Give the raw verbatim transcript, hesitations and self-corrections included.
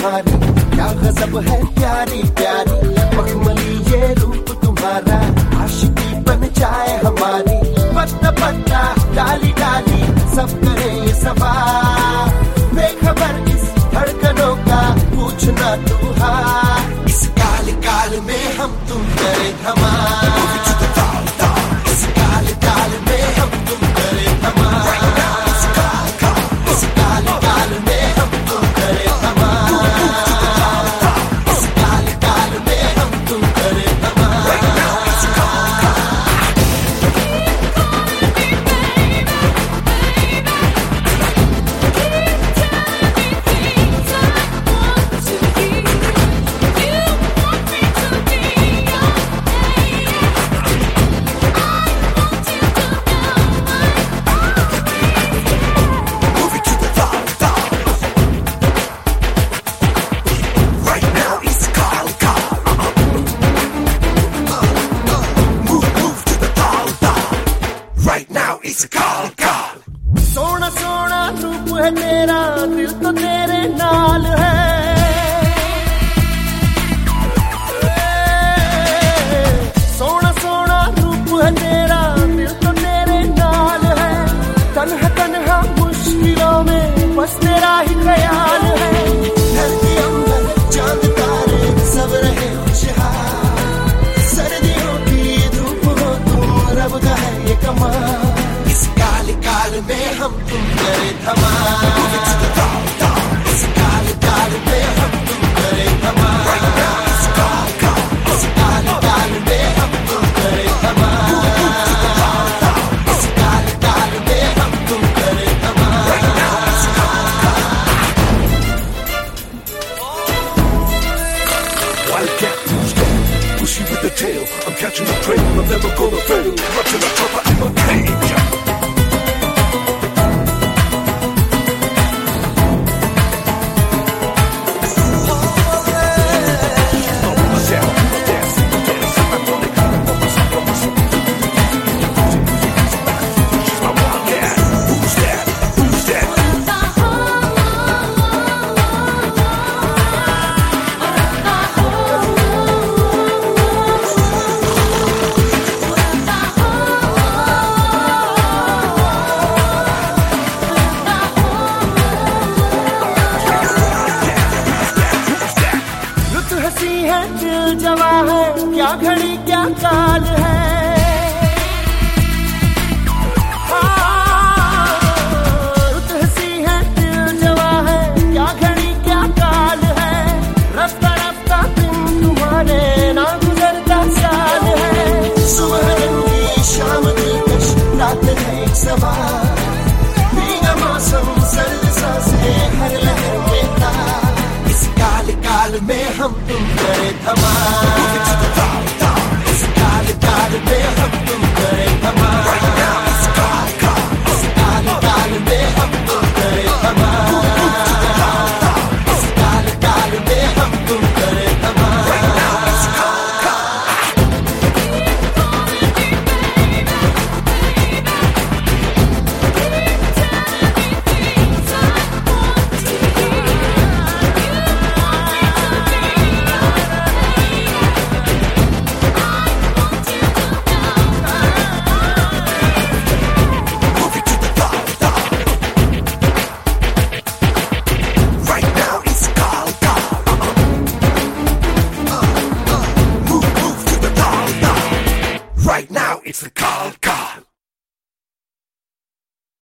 तुम्हारी, क्या गजब है प्यारी प्यारी, मखमली ये रूप तुम्हारा, आशिकी बन जाए हमारी, पत्ता पत्ता डाली डाली सब करे ये सवार, बेखबर इस धड़कनों का पूछना तू हाल, इस काल काल में हम तुम करे धमाल, इस काल काल में हम तुम करे धमाल, इस काल काल में हम तुम करे धमाल, इस काल काल में हम तुम करे धमाल। सोना सोना रूप है तेरा, दिल तो तेरे नाल है, सोना सोना रूप है तेरा, दिल तो तेरे नाल है, तन्हा तन्हा मुश्किलों में बस तेरा ही ख्याल है, धरती अंबर चांद तारे सब रहे खुशहाल, सर्दियों की धूप हो तुम रब का है ये कमाल, इस काल काल में हम तुम करे धमाल, इस काल काल में हम तुम करे धमाल, इस काल काल में हम तुम करे धमाल, इस काल काल में हम तुम करे धमाल। Wildcat Tuesday, pushy with the tail, I'm catching the trail, I'm never gonna fail, up to the top, I'm a cage. दिल जवा है, क्या घड़ी क्या काल है, रुत हसी है दिल जवा है, क्या घड़ी क्या काल है, रफ्ता रफ्ता दिन तुम्हारे ना गुजरता साल है, सुबह रंगी शाम दिलकश रात है एक सवार, भीगा मौसम सर्द सांसें हर लहर में तार, इस काल काल में हम तुम करे धमाल।